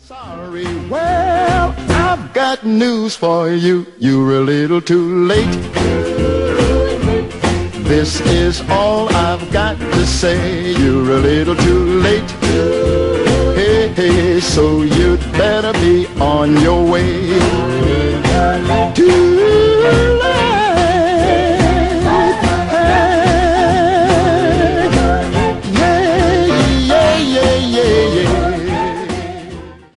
Sorry, well, I've got news for you. You're a little too late. This is all I've got to say. You're a little too late. Hey, hey, so you'd better be on your way.